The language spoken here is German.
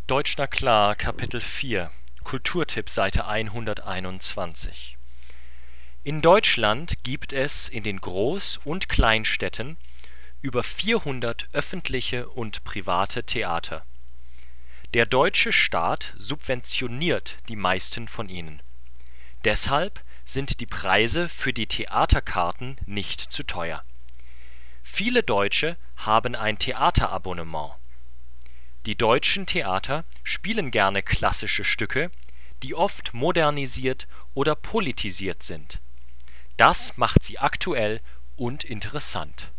Deutsch na klar, Kapitel 4 Kulturtipp, Seite 121. In Deutschland gibt es in den Groß - und Kleinstädten über 400 öffentliche und private Theater. Der deutsche Staat subventioniert die meisten von ihnen. Deshalb sind die Preise für die Theaterkarten nicht zu teuer. Viele Deutsche haben ein Theaterabonnement. Die deutschen Theater spielen gerne klassische Stücke, die oft modernisiert oder politisiert sind. Das macht sie aktuell und interessant